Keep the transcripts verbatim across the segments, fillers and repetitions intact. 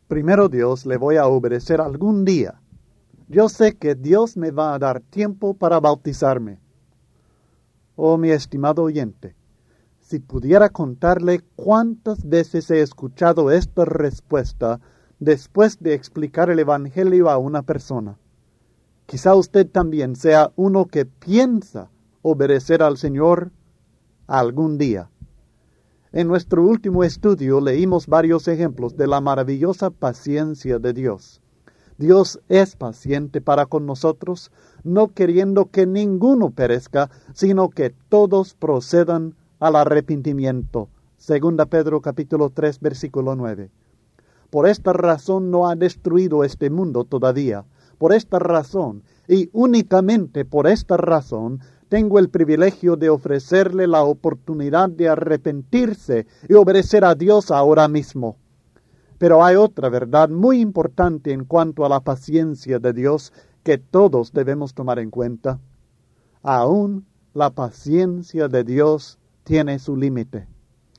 Primero Dios, le voy a obedecer algún día. Yo sé que Dios me va a dar tiempo para bautizarme. Oh, mi estimado oyente, si pudiera contarle cuántas veces he escuchado esta respuesta después de explicar el Evangelio a una persona. Quizá usted también sea uno que piensa obedecer al Señor algún día. En nuestro último estudio leímos varios ejemplos de la maravillosa paciencia de Dios. Dios es paciente para con nosotros, no queriendo que ninguno perezca, sino que todos procedan al arrepentimiento. Segunda Pedro capítulo tres, versículo nueve. Por esta razón no ha destruido este mundo todavía. Por esta razón, y únicamente por esta razón, tengo el privilegio de ofrecerle la oportunidad de arrepentirse y obedecer a Dios ahora mismo. Pero hay otra verdad muy importante en cuanto a la paciencia de Dios que todos debemos tomar en cuenta. Aún la paciencia de Dios tiene su límite.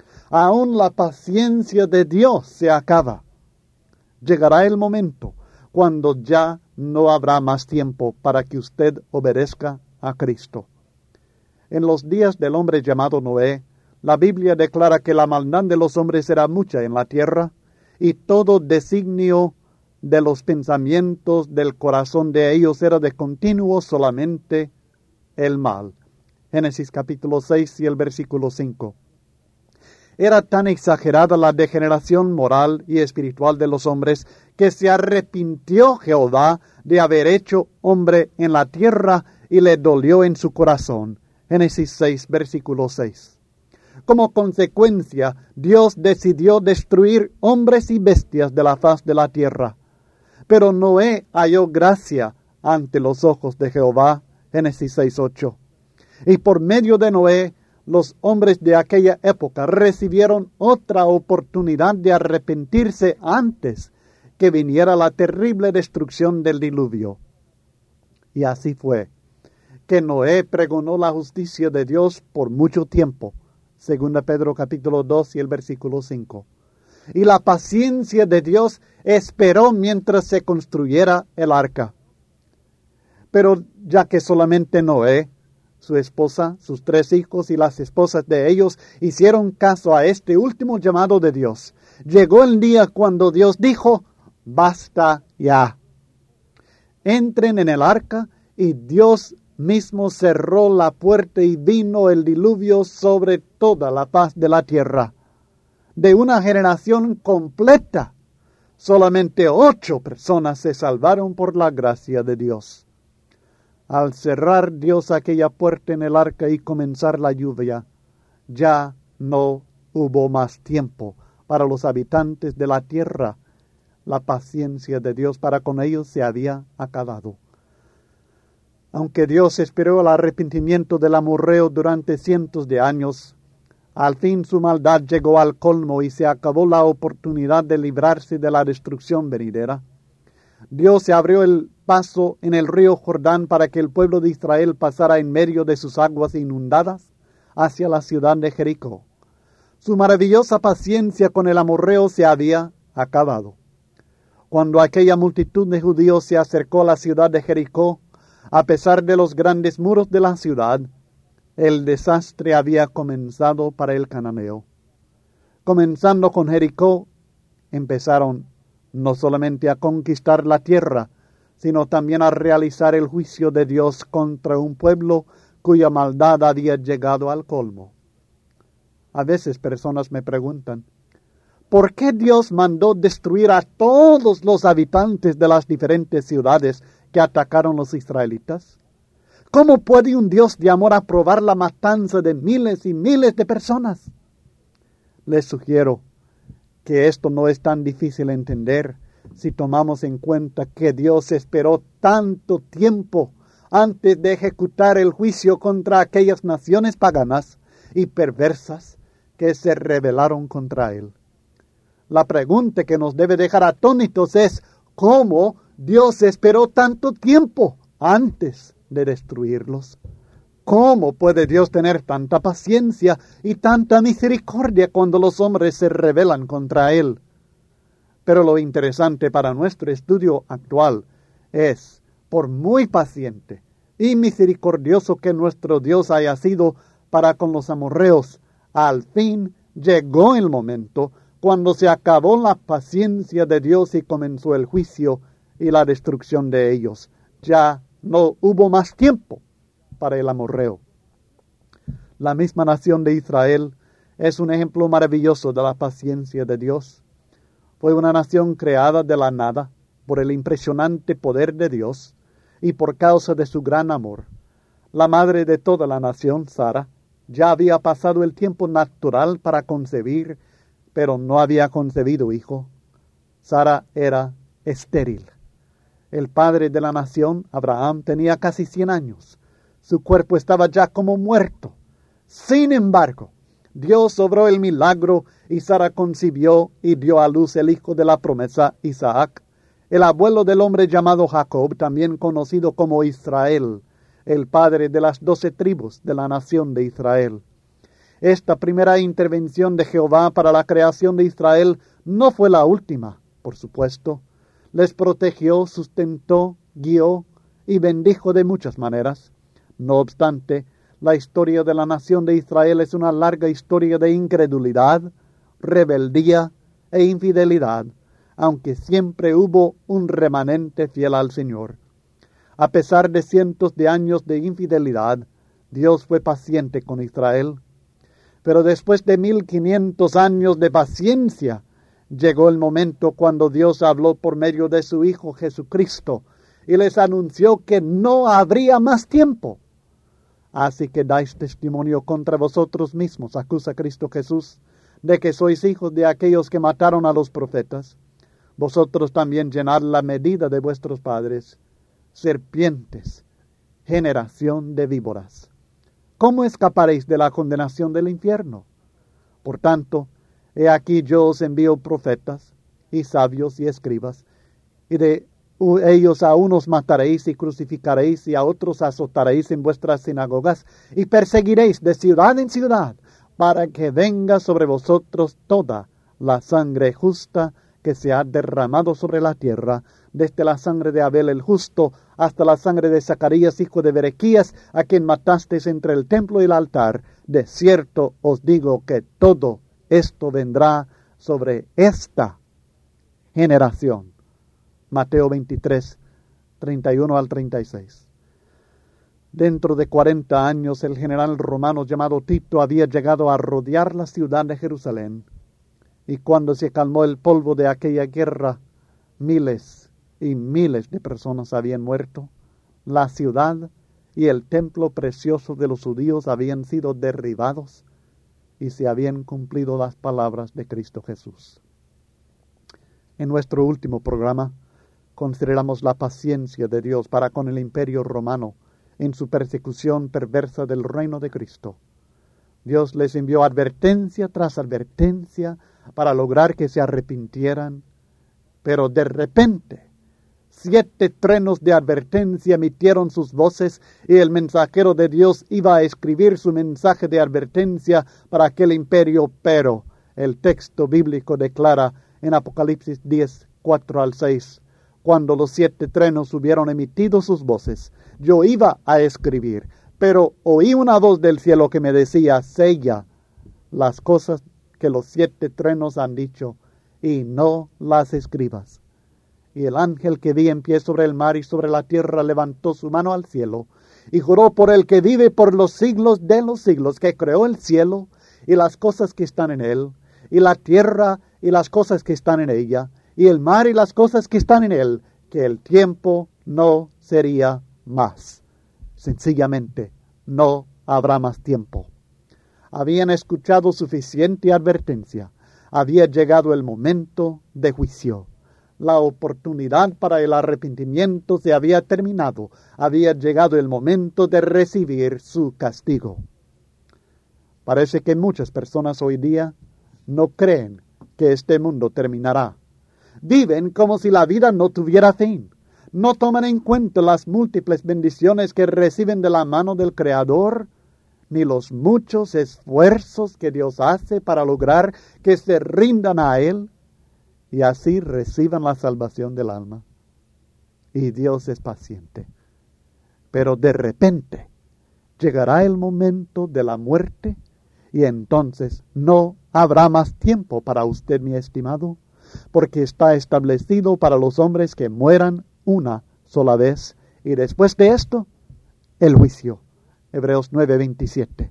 Aún la paciencia de Dios se acaba. Llegará el momento cuando ya no habrá más tiempo para que usted obedezca a Cristo. En los días del hombre llamado Noé, la Biblia declara que la maldad de los hombres era mucha en la tierra, y todo designio de los pensamientos del corazón de ellos era de continuo solamente el mal. Génesis capítulo seis y el versículo cinco. Era tan exagerada la degeneración moral y espiritual de los hombres que se arrepintió Jehová de haber hecho hombre en la tierra y le dolió en su corazón. Génesis seis, versículo seis. Como consecuencia, Dios decidió destruir hombres y bestias de la faz de la tierra. Pero Noé halló gracia ante los ojos de Jehová. Génesis seis, ocho. Y por medio de Noé, los hombres de aquella época recibieron otra oportunidad de arrepentirse antes que viniera la terrible destrucción del diluvio. Y así fue que Noé pregonó la justicia de Dios por mucho tiempo. Segunda Pedro capítulo dos y el versículo cinco. Y la paciencia de Dios esperó mientras se construyera el arca. Pero ya que solamente Noé, su esposa, sus tres hijos y las esposas de ellos hicieron caso a este último llamado de Dios, llegó el día cuando Dios dijo: basta ya. Entren en el arca, y Dios mismo cerró la puerta y vino el diluvio sobre toda la faz de la tierra. De una generación completa, solamente ocho personas se salvaron por la gracia de Dios. Al cerrar Dios aquella puerta en el arca y comenzar la lluvia, ya no hubo más tiempo para los habitantes de la tierra. La paciencia de Dios para con ellos se había acabado. Aunque Dios esperó el arrepentimiento del amorreo durante cientos de años, al fin su maldad llegó al colmo y se acabó la oportunidad de librarse de la destrucción venidera. Dios se abrió el paso en el río Jordán para que el pueblo de Israel pasara en medio de sus aguas inundadas hacia la ciudad de Jericó. Su maravillosa paciencia con el amorreo se había acabado. Cuando aquella multitud de judíos se acercó a la ciudad de Jericó, a pesar de los grandes muros de la ciudad, el desastre había comenzado para el cananeo. Comenzando con Jericó, empezaron no solamente a conquistar la tierra, sino también a realizar el juicio de Dios contra un pueblo cuya maldad había llegado al colmo. A veces personas me preguntan, ¿por qué Dios mandó destruir a todos los habitantes de las diferentes ciudades que atacaron los israelitas? ¿Cómo puede un Dios de amor aprobar la matanza de miles y miles de personas? Les sugiero que esto no es tan difícil de entender si tomamos en cuenta que Dios esperó tanto tiempo antes de ejecutar el juicio contra aquellas naciones paganas y perversas que se rebelaron contra Él. La pregunta que nos debe dejar atónitos es: ¿cómo Dios esperó tanto tiempo antes de destruirlos? ¿Cómo puede Dios tener tanta paciencia y tanta misericordia cuando los hombres se rebelan contra Él? Pero lo interesante para nuestro estudio actual es, por muy paciente y misericordioso que nuestro Dios haya sido para con los amorreos, al fin llegó el momento cuando se acabó la paciencia de Dios y comenzó el juicio y la destrucción de ellos. Ya no hubo más tiempo para el amorreo. La misma nación de Israel es un ejemplo maravilloso de la paciencia de Dios. Fue una nación creada de la nada por el impresionante poder de Dios y por causa de su gran amor. La madre de toda la nación, Sara, ya había pasado el tiempo natural para concebir, pero no había concebido hijo. Sara era estéril. El padre de la nación, Abraham, tenía casi cien años. Su cuerpo estaba ya como muerto. Sin embargo, Dios obró el milagro y Sara concibió y dio a luz el hijo de la promesa, Isaac, el abuelo del hombre llamado Jacob, también conocido como Israel, el padre de las doce tribus de la nación de Israel. Esta primera intervención de Jehová para la creación de Israel no fue la última, por supuesto. Les protegió, sustentó, guió y bendijo de muchas maneras. No obstante, la historia de la nación de Israel es una larga historia de incredulidad, rebeldía e infidelidad, aunque siempre hubo un remanente fiel al Señor. A pesar de cientos de años de infidelidad, Dios fue paciente con Israel. Pero después de mil quinientos años de paciencia, llegó el momento cuando Dios habló por medio de su Hijo Jesucristo y les anunció que no habría más tiempo. Así que dais testimonio contra vosotros mismos, acusa Cristo Jesús, de que sois hijos de aquellos que mataron a los profetas. Vosotros también llenad la medida de vuestros padres. Serpientes, generación de víboras. ¿Cómo escaparéis de la condenación del infierno? Por tanto, he aquí yo os envío profetas, y sabios y escribas, y de ellos a unos mataréis y crucificaréis, y a otros azotaréis en vuestras sinagogas, y perseguiréis de ciudad en ciudad, para que venga sobre vosotros toda la sangre justa que se ha derramado sobre la tierra, desde la sangre de Abel el justo hasta la sangre de Zacarías hijo de Berequías, a quien matasteis entre el templo y el altar. De cierto os digo que todo esto vendrá sobre esta generación. Mateo veintitrés, treinta y uno al treinta y seis. Dentro de cuarenta años el general romano llamado Tito había llegado a rodear la ciudad de Jerusalén. Y cuando se calmó el polvo de aquella guerra, miles y miles de personas habían muerto. La ciudad y el templo precioso de los judíos habían sido derribados y se habían cumplido las palabras de Cristo Jesús. En nuestro último programa consideramos la paciencia de Dios para con el imperio romano en su persecución perversa del reino de Cristo. Dios les envió advertencia tras advertencia para lograr que se arrepintieran, pero de repente siete truenos de advertencia emitieron sus voces y el mensajero de Dios iba a escribir su mensaje de advertencia para aquel imperio, pero el texto bíblico declara en Apocalipsis diez, cuatro al seis, cuando los siete truenos hubieron emitido sus voces, yo iba a escribir, pero oí una voz del cielo que me decía, sella las cosas que los siete truenos han dicho, y no las escribas. Y el ángel que vi en pie sobre el mar y sobre la tierra levantó su mano al cielo, y juró por el que vive por los siglos de los siglos, que creó el cielo y las cosas que están en él, y la tierra y las cosas que están en ella, y el mar y las cosas que están en él, que el tiempo no sería más. Sencillamente, no habrá más tiempo. Habían escuchado suficiente advertencia. Había llegado el momento de juicio. La oportunidad para el arrepentimiento se había terminado. Había llegado el momento de recibir su castigo. Parece que muchas personas hoy día no creen que este mundo terminará. Viven como si la vida no tuviera fin. No toman en cuenta las múltiples bendiciones que reciben de la mano del Creador, ni los muchos esfuerzos que Dios hace para lograr que se rindan a Él. y así reciban la salvación del alma. Y Dios es paciente. Pero de repente llegará el momento de la muerte y entonces no habrá más tiempo para usted, mi estimado, porque está establecido para los hombres que mueran una sola vez y después de esto, el juicio. Hebreos nueve veintisiete.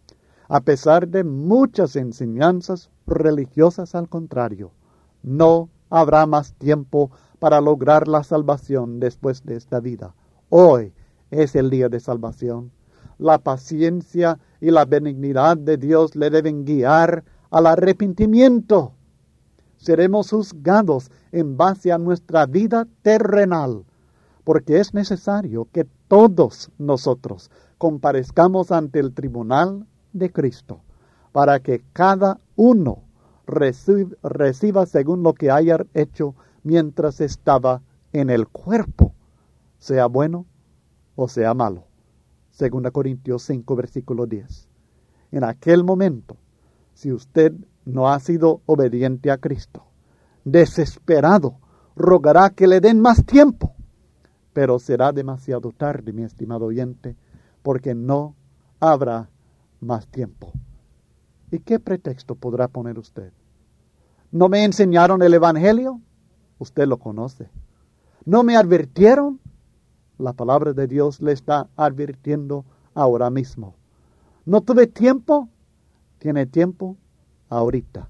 A pesar de muchas enseñanzas religiosas al contrario, no habrá más tiempo para lograr la salvación después de esta vida. Hoy es el día de salvación. La paciencia y la benignidad de Dios le deben guiar al arrepentimiento. Seremos juzgados en base a nuestra vida terrenal, porque es necesario que todos nosotros comparezcamos ante el tribunal de Cristo, para que cada uno reciba, reciba según lo que haya hecho mientras estaba en el cuerpo, sea bueno o sea malo. Segunda Corintios cinco, versículo diez. En aquel momento, si usted no ha sido obediente a Cristo, desesperado, rogará que le den más tiempo. Pero será demasiado tarde, mi estimado oyente, porque no habrá más tiempo. ¿Y qué pretexto podrá poner usted? ¿No me enseñaron el Evangelio? Usted lo conoce. ¿No me advirtieron? La palabra de Dios le está advirtiendo ahora mismo. ¿No tuve tiempo? Tiene tiempo ahorita.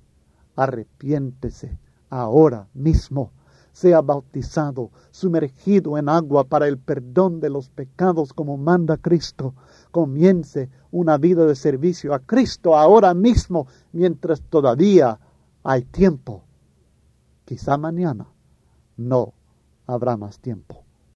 Arrepiéntese ahora mismo. Sea bautizado, sumergido en agua para el perdón de los pecados como manda Cristo. Comience una vida de servicio a Cristo ahora mismo, mientras todavía hay tiempo. Quizá mañana no habrá más tiempo.